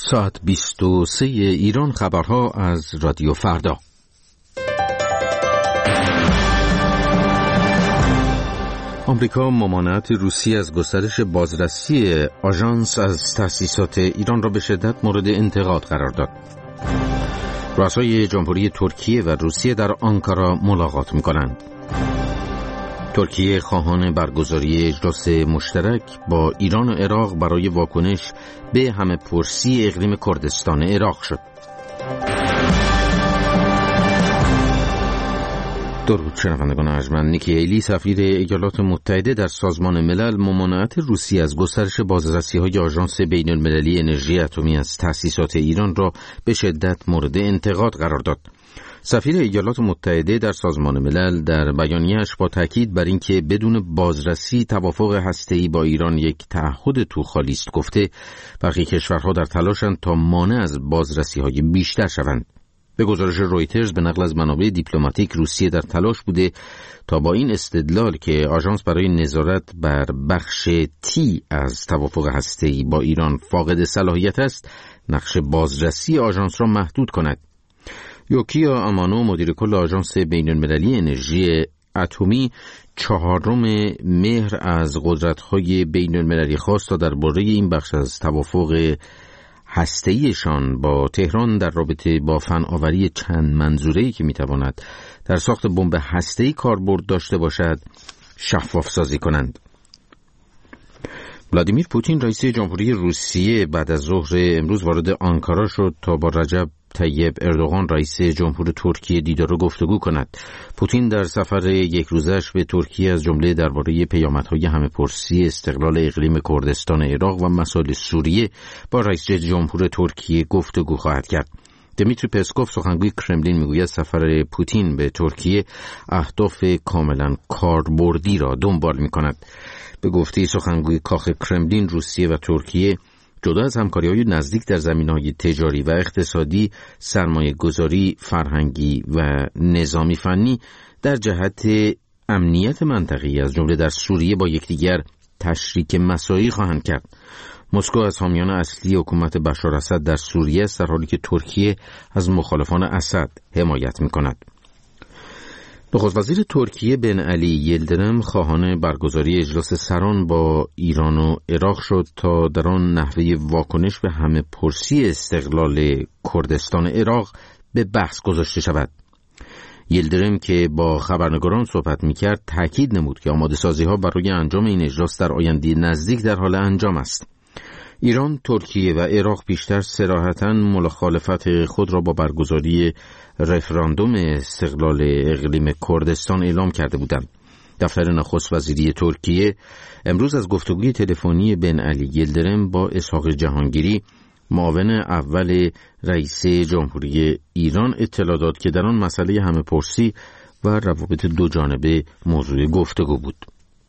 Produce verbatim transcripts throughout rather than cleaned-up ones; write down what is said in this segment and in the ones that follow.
ساعت بیست و سه ایران، خبرها از رادیو فردا. آمریکا ممانعت روسیه از گسترش بازرسی آژانس از تأسیسات ایران را به شدت مورد انتقاد قرار داد. رؤسای جمهوری ترکیه و روسیه در آنکارا ملاقات می‌کنند. ترکیه خواهان برگزاری اجلاس مشترک با ایران و عراق برای واکنش به همه‌پرسی اقلیم کردستان عراق شد. درود شنوندگان ارجمند. نیکی هیلی، سفیر ایالات متحده در سازمان ملل، ممانعت روسیه از گسترش بازرسی‌های آژانس بین‌المللی انرژی اتمی از تأسیسات ایران را به شدت مورد انتقاد قرار داد. سفیر ایالات متحده در سازمان ملل در بیانیه‌اش با تاکید بر اینکه بدون بازرسی توافق هسته‌ای با ایران یک تعهد توخالی است گفته برخی کشورها در تلاشند تا مانع از بازرسی‌های بیشتر شوند. به گزارش رویترز به نقل از منابع دیپلماتیک، روسیه در تلاش بوده تا با این استدلال که آژانس برای نظارت بر بخش تی از توافق هسته‌ای با ایران فاقد صلاحیت است، نقش بازرسی آژانس را محدود کند. یوکیا آمانو، مدیر کل آژانس بین‌المللی انرژی اتمی، چهارم مهر از قدرت‌های بین‌المللی خواست تا درباره این بخش از توافق هسته‌ایشان با تهران در رابطه با فناوری چند منظوره‌ای که می‌تواند در ساخت بمب هسته‌ای کاربرد داشته باشد شفاف سازی کنند. ولادیمیر پوتین، رئیس جمهوری روسیه، بعد از ظهر امروز وارد آنکارا شد تا با رجب طیب اردوغان، رئیس جمهور ترکیه، دیدار و گفتگو کند. پوتین در سفر یک روزش به ترکیه از جمله درباره پیامدهای همه‌پرسی استقلال اقلیم کردستان عراق و مسائل سوریه با رئیس جمهور ترکیه گفتگو خواهد کرد. دمیتری پسکوف، سخنگوی کرملین، میگوید سفر پوتین به ترکیه اهداف کاملا کاربردی را دنبال می‌کند. به گفته سخنگوی کاخ کرملین، روسیه و ترکیه جدا از همکاری‌های نزدیک در زمینه‌های تجاری و اقتصادی، سرمایه‌گذاری، فرهنگی و نظامی فنی در جهت امنیت منطقه‌ای از جمله در سوریه با یکدیگر تشریک مساعی خواهند کرد. مسکو از حامیان اصلی حکومت بشار اسد در سوریه است، در حالی که ترکیه از مخالفان اسد حمایت می‌کند. نخست وزیر ترکیه بن علی یلدرم خواهان برگزاری اجلاس سران با ایران و عراق شد تا در آن نحوه واکنش به همه‌پرسی استقلال کردستان عراق به بحث گذاشته شود. یلدرم که با خبرنگاران صحبت می‌کرد تاکید نمود که آماده‌سازی‌ها برای انجام این اجلاس در آینده نزدیک در حال انجام است. ایران، ترکیه و عراق بیشتر صراحتاً مخالفت خود را با برگزاری رفراندوم استقلال اقلیم کردستان اعلام کرده بودند. دفتر نخست وزیری ترکیه امروز از گفتگوی تلفنی بن علی یلدرم با اسحاق جهانگیری، معاون اول رئیس جمهوری ایران، اطلاع داد که در آن مسئله همه‌پرسی و روابط دو جانبه موضوع گفتگو بود.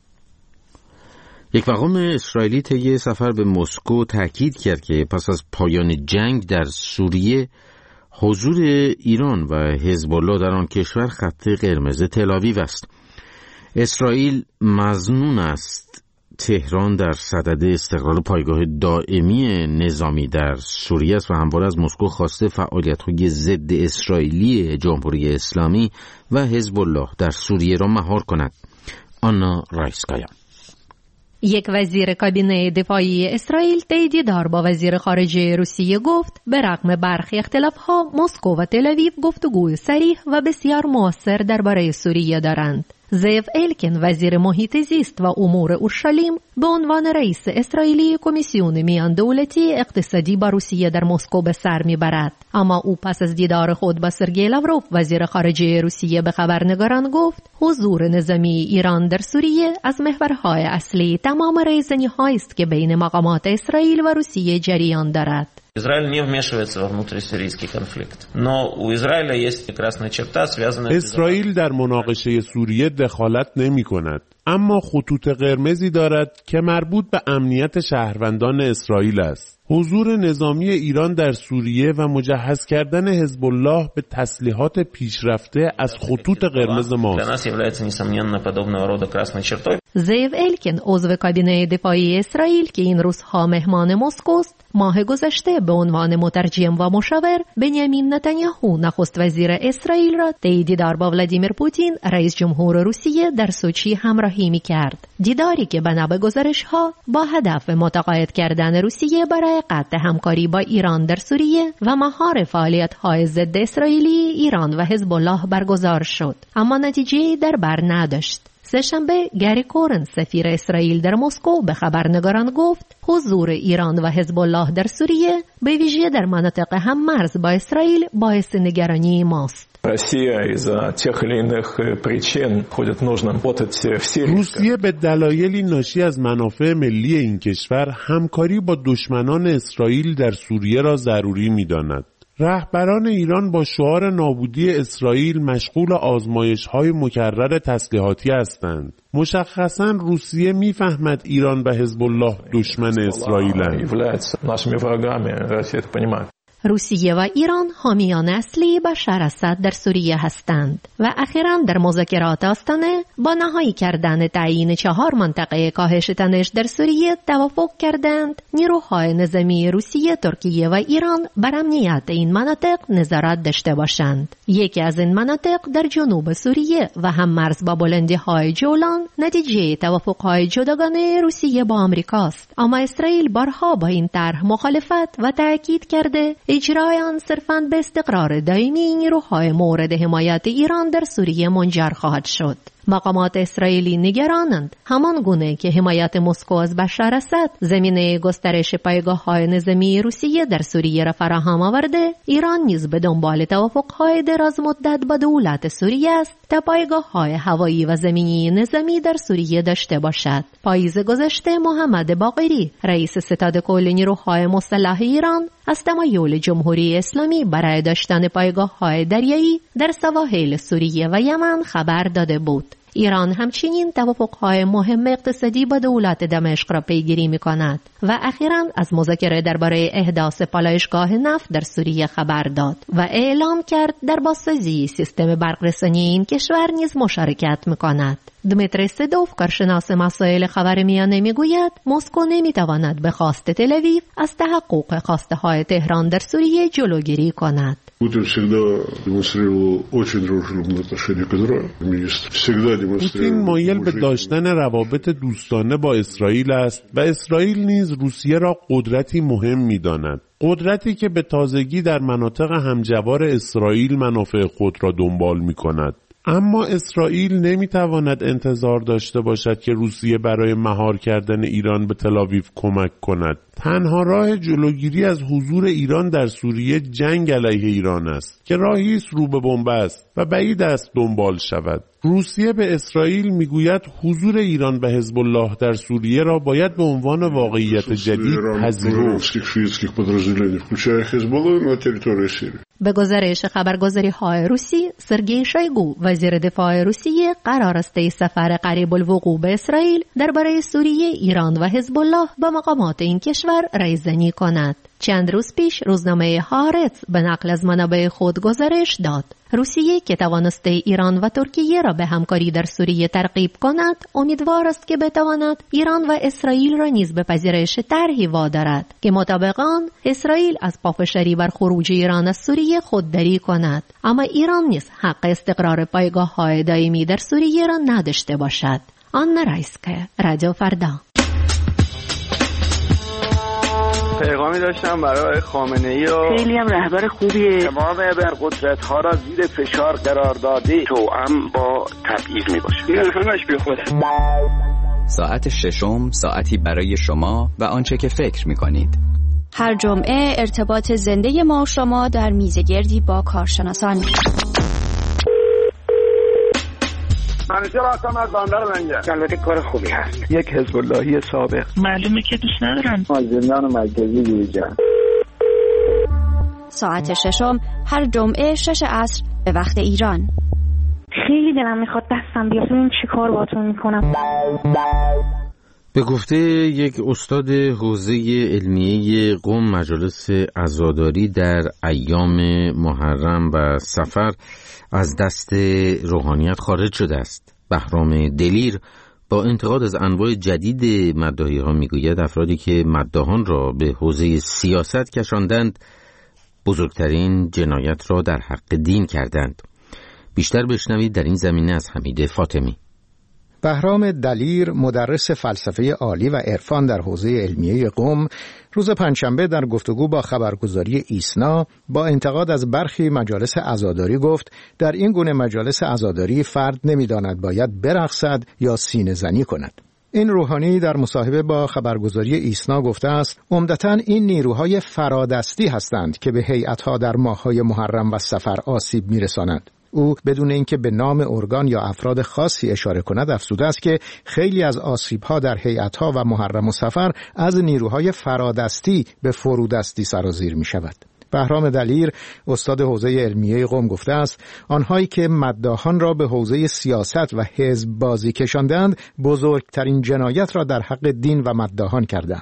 یک مقام اسرائیلی طی سفر به مسکو تاکید کرد که پس از پایان جنگ در سوریه، حضور ایران و حزب الله در آن کشور خط قرمز تل‌آویو است. اسرائیل مظنون است تهران در صدد استقرار پایگاه دائمی نظامی در سوریه است و همواره از مسکو خواسته فعالیت‌های ضد اسرائیلی جمهوری اسلامی و حزب الله در سوریه را مهار کند. آنا رایسکایا، یک وزیر کابینه دفاعی اسرائیل طی دیدار با وزیر خارجه روسیه گفت به رغم برخی اختلاف‌ها، مسکو و تل‌آویو گفتگوی صریح و بسیار مؤثر درباره سوریه دارند. زیو الکین، وزیر محیط زیست و امور اورشلیم، به عنوان رئیس اسرائیلی کمیسیون میان دولتی اقتصادی با روسیه در مسکو به سر میبرد. اما او پس از دیدار خود با سرگئی لاوروف، وزیر خارجه روسیه، به خبرنگاران گفت حضور نظامی ایران در سوریه از محورهای اصلی تمام ریزنی‌هایی است که بین مقامات اسرائیل و روسیه جریان دارد. Израиль не вмешивается во внутрисирийский конфликт. Но у Израиля есть красная черта, связанная с اسرائیل در مناقشه سوریه دخالت نمی‌کند، اما خطوط قرمزی دارد که مربوط به امنیت شهروندان اسرائیل است. حضور نظامی ایران در سوریه و مجهز کردن حزب الله به تسلیحات پیشرفته از خطوط قرمز ماست. زیو الکین، عضو کابینه دفاعی اسرائیل که این روزها مهمان مسکو است، ماه گذشته به عنوان مترجم و مشاور بنیامین نتانیاهو نخست وزیر اسرائیل را طی دیدار با ولادیمیر پوتین رئیس جمهور روسیه در سوچی همراهی می‌کرد. دیداری که بنا به گزارش‌ها با هدف متقاعد کردن روسیه برای قطع همکاری با ایران در سوریه و مهار فعالیت‌های ضد اسرائیلی ایران و حزب الله برگزار شد، اما نتیجه‌ای در بر نداشت. سه‌شنبه گری کورن سفیر اسرائیل در مسکو به خبرنگاران گفت حضور ایران و حزب الله در سوریه به ویژه در مناطق هم مرز با اسرائیل باعث نگرانی ماست. روسیه به دلایلی ناشی از منافع ملی این کشور همکاری با دشمنان اسرائیل در سوریه را ضروری می‌داند. رهبران ایران با شعار نابودی اسرائیل مشغول آزمایش‌های مکرر تسلیحاتی هستند. مشخصاً روسیه می‌فهمد ایران و حزب الله دشمن اسرائیل‌اند. روسیه و ایران حامیان اصلی بشار اسد در سوریه هستند و اخیراً در مذاکرات آستانه با نهایی کردن تعیین چهار منطقه کاهش تنش در سوریه توافق کردند نیروهای نظامی روسیه، ترکیه و ایران بر امنیت این مناطق نظارت داشته باشند. یکی از این مناطق در جنوب سوریه و هم مرز با بلندی‌های جولان نتیجه توافق‌های جداگانه روسیه با آمریکاست، اما اسرائیل بارها با این طرح مخالفت و تأکید کرده اجرای آن صرفاً به استقرار دائمی نیروهای مورد حمایت ایران در سوریه منجر خواهد شد. مقامات اسرائیلی نگرانند همان گونه که حمایت مسکو از بشار اسد زمینه گسترش پایگاه‌های نظامی روسیه در سوریه را فراهم آورده، ایران نیز به دنبال توافق‌های دراز مدت با دولت سوریه است تا پایگاه‌های هوایی و زمینی نظامی در سوریه داشته باشد. پاییز گذشته محمد باقری رئیس ستاد کل نیروهای مسلح ایران از تمایل جمهوری اسلامی برای داشتن پایگاه‌های دریایی در سواحل سوریه و یمن خبر داده بود. ایران همچنین توافق‌های مهم اقتصادی با دولت دمشق را پیگیری می‌کند و اخیراً از مذاکره درباره احداث پالایشگاه نفت در سوریه خبر داد و اعلام کرد در بازسازی سیستم برق‌رسانی این کشور نیز مشارکت می‌کند. دمیتری سدوف کارشناس مسائل خاورمیانه میگوید مسکو نمیتواند به خواست تل اویو از تحقق خواسته های تهران در سوریه جلوگیری کند. پوتین مایل به داشتن روابط دوستانه با اسرائیل است و اسرائیل نیز روسیه را قدرتی مهم می‌داند. قدرتی که به تازگی در مناطق همجوار اسرائیل منافع خود را دنبال می‌کند. اما اسرائیل نمیتواند انتظار داشته باشد که روسیه برای مهار کردن ایران به تل آویو کمک کند. تنها راه جلوگیری از حضور ایران در سوریه جنگ علیه ایران است که راهی است رو به بنبست و بعید است دنبال شود. روسیه به اسرائیل میگوید حضور ایران و حزب الله در سوریه را باید به عنوان واقعیت جدید پذیرفت. به گزارش خبرگزاری‌های روسی، سرگئی شویگو وزیر دفاع روسیه قرار است طی سفر قریب الوقوع به اسرائیل درباره سوریه، ایران و حزب الله با مقامات این کشور رایزنی کند. چند روز پیش روزنامه هارتز به نقل از منابع خود گزارش داد روسیه که توانسته ایران و ترکیه را به همکاری در سوریه ترغیب کند، امیدوار است که بتواند ایران و اسرائیل را نیز به پذیرش طرحی وادارد که مطابق آن اسرائیل از پافشاری بر خروج ایران از سوریه خودداری کند، اما ایران نیز حق استقرار پایگاه‌های دائمی در سوریه را نداشته باشد. آن رایسکه، رادیو فردا. پیغامی داشتم برای خامنه‌ای و خیلی هم رهبر خوبیه. تمام ابرقدرت‌ها را زیر فشار قرار داده، توأم با تبعیض میباشه. این همش بی خوده. ساعت ششم، ساعتی برای شما و آنچه که فکر میکنید. هر جمعه ارتباط زنده ما و شما در میزگردی با کارشناسان. منیشه راستم از باندر منگه. البته کار خوبی هست. یک حزب اللهی سابق. معلومه که دوست ندارن. زندان مرکزی بیرجن. ساعت ششم هر جمعه شش عصر به وقت ایران. خیلی دلم میخواد دستم بیاد ببین چی کار باهاتون میکنم. به گفته یک استاد حوزه علمیه قم، مجالس عزاداری در ایام محرم و صفر از دست روحانیت خارج شده است. بهرام دلیر با انتقاد از انواع جدید مداحی ها میگوید افرادی که مداحان را به حوزه سیاست کشاندند بزرگترین جنایت را در حق دین کردند. بیشتر بشنوید در این زمینه از حمید فاطمی. بهرام دلیر، مدرس فلسفه عالی و عرفان در حوزه علمیه قم، روز پنجشنبه در گفتگو با خبرگزاری ایسنا با انتقاد از برخی مجالس عزاداری گفت در این گونه مجالس عزاداری فرد نمی‌داند باید برقصد یا سینه زنی کند. این روحانی در مصاحبه با خبرگزاری ایسنا گفته است عمدتاً این نیروهای فرادستی هستند که به هیئت‌ها در ماه‌های محرم و صفر آسیب می‌رسانند. او بدون اینکه به نام ارگان یا افراد خاصی اشاره کند افزوده است که خیلی از آسیب‌ها در هیئت‌ها و محرم و صفر از نیروهای فرادستی به فرودستی سرازیر می‌شود. بهرام دلیر، استاد حوزه علمیه قم گفته است آنهایی که مداحان را به حوزه سیاست و حزب بازی کشاندند بزرگترین جنایت را در حق دین و مداحان کردند.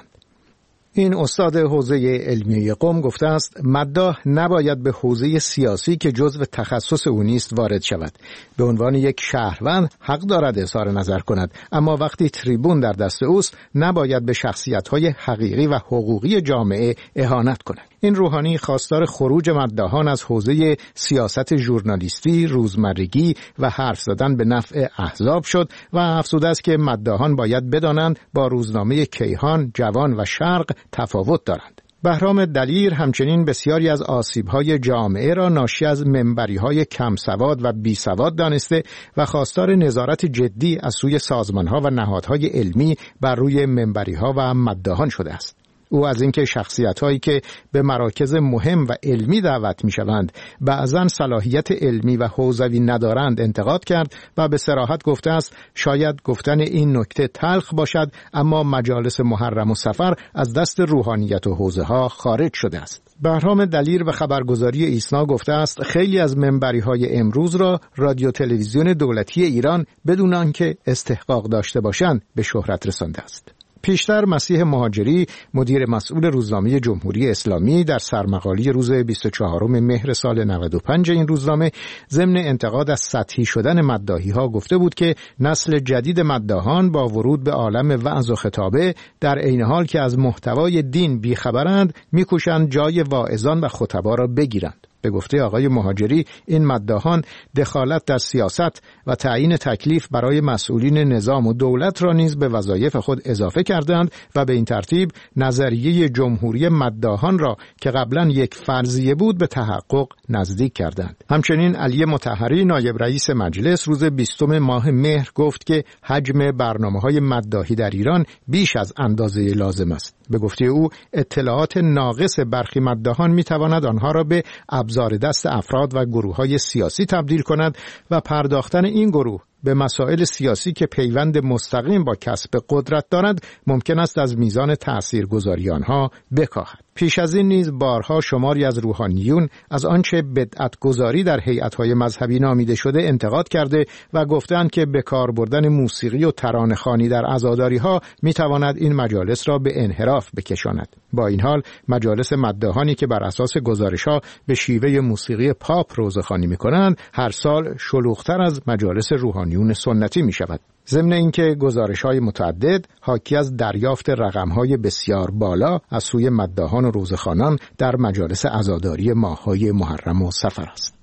این استاد حوزه علمیه قم گفته است مداح نباید به حوزه سیاسی که جزو تخصص او نیست وارد شود. به عنوان یک شهروند حق دارد اظهار نظر کند، اما وقتی تریبون در دست اوست نباید به شخصیت‌های حقیقی و حقوقی جامعه اهانت کند. این روحانی خواستار خروج مداحان از حوزه سیاست ژورنالیستی، روزمرگی و حرف زدن به نفع احزاب شد و افزوده است که مداحان باید بدانند با روزنامه کیهان، جوان و شرق تفاوت دارند. بهرام دلیر همچنین بسیاری از آسیب‌های جامعه را ناشی از منبری‌های کم سواد و بی سواد دانسته و خواستار نظارت جدی از سوی سازمان‌ها و نهادهای علمی بر روی منبری‌ها و مداحان شده است. او از اینکه شخصیت‌هایی که به مراکز مهم و علمی دعوت می‌شوند بعضاً صلاحیت علمی و حوزوی ندارند انتقاد کرد و به صراحت گفته است شاید گفتن این نکته تلخ باشد، اما مجالس محرم و صفر از دست روحانیت و حوزه‌ها خارج شده است. بهرام دلیر به خبرگزاری ایسنا گفته است خیلی از منبری‌های امروز را رادیو تلویزیون دولتی ایران بدون آنکه استحقاق داشته باشند به شهرت رسانده است. پیشتر مسیح مهاجری، مدیر مسئول روزنامه جمهوری اسلامی، در سرمقالی روز بیست و چهارم مهر سال نود و پنج این روزنامه ضمن انتقاد از سطحی شدن مداحی‌ها گفته بود که نسل جدید مداحان با ورود به عالم وعظ و خطابه در عین حال که از محتوای دین بیخبرند می‌کوشند جای واعظان و خطبا را بگیرند. به گفته آقای مهاجری این مداحان دخالت در سیاست و تعیین تکلیف برای مسئولین نظام و دولت را نیز به وظایف خود اضافه کردند و به این ترتیب نظریه جمهوری مداحان را که قبلا یک فرضیه بود به تحقق نزدیک کردند. همچنین علی مطهری نایب رئیس مجلس روز بیستم ماه مهر گفت که حجم برنامه‌های مداحی در ایران بیش از اندازه لازم است. به گفته او اطلاعات ناقص برخی مداحان می‌تواند آنها را به ابزار دست افراد و گروه‌های سیاسی تبدیل کند و پرداختن این گروه به مسائل سیاسی که پیوند مستقیم با کسب قدرت دارند ممکن است از میزان تأثیرگذاری آنها بکاهد. پیش از این نیز بارها شماری از روحانیون از آنچه بدعت گذاری در هیئت‌های مذهبی نامیده شده انتقاد کرده و گفتند که به کار بردن موسیقی و ترانه‌خوانی در عزاداری‌ها می‌تواند این مجالس را به انحراف بکشاند. با این حال مجالس مداحانی که بر اساس گزارش‌ها به شیوه موسیقی پاپ روزخوانی می‌کنند هر سال شلوغ‌تر از مجالس روحانیون سنتی می‌شود. ضمن اینکه گزارش‌های متعدد حاکی از دریافت رقم‌های بسیار بالا از سوی مداحان و روزخوانان در مجالس عزاداری ماه‌های محرم و صفر است.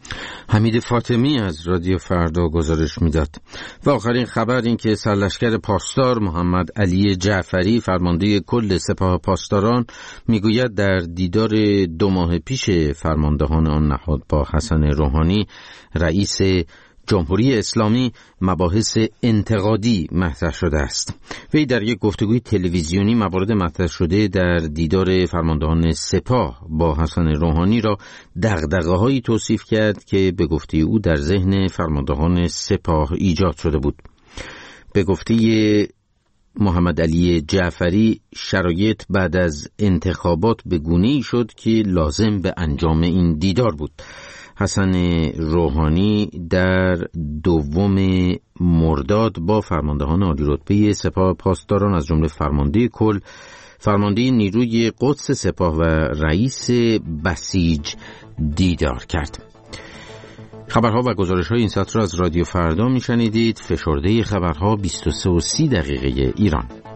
حمید فاطمی از رادیو فردا گزارش میداد. و آخرین خبر این که سرلشکر پاسدار محمد علی جعفری فرمانده کل سپاه پاسداران میگوید در دیدار دو ماه پیش فرماندهان آن نهاد با حسن روحانی رئیس جمهوری اسلامی مباحث انتقادی مطرح شده است. وی در یک گفتگوی تلویزیونی موارد مطرح شده در دیدار فرماندهان سپاه با حسن روحانی را دغدغه‌هایی توصیف کرد که به گفته او در ذهن فرماندهان سپاه ایجاد شده بود. به گفته محمد علی جعفری شرایط بعد از انتخابات به گونه‌ای شد که لازم به انجام این دیدار بود. حسن روحانی در دوم مرداد با فرماندهان عالی رتبه سپاه پاسداران از جمله فرمانده کل، فرمانده نیروی قدس سپاه و رئیس بسیج دیدار کرد. خبرها و گزارش‌های این ساعت را از رادیو فردا می‌شنیدید. فشرده خبرها بیست و سه و سی دقیقه ایران.